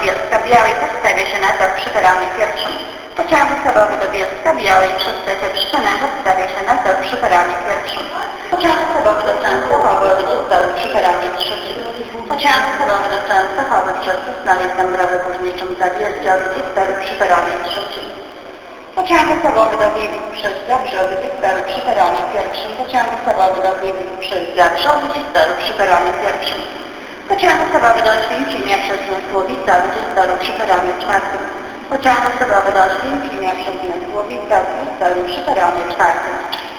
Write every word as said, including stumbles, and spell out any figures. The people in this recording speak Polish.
Bielska Białej postawia się na tor przy peronie pierwszym. Pociąg osobowy do Bielska Białej przez stację Przypęęża stawia się na tor przy peronie pierwszym. Pociąg osobowy do Częstochowy odjedzie z toru przy peronie trzecim. Pociąg osobowy do Częstochowy przez Sosnowiec Dąbrowę Górniczą Zawieszcie odjedzie z toru przy peronie trzecim. Pociąg osobowy do Gliwic przez Zabrze odjedzie z toru przy peronie pierwszym. Pociąg osobowy do Gliwic przez Zabrze odjedzie z toru przy peronie pierwszym. Pociąg osobowy do Oświęcimia przez Mysłowice odjedzie z toru przy peronie czwartym. Pociąg osobowy do Oświęcimia przez Mysłowice odjedzie z toru przy peronie czwartym.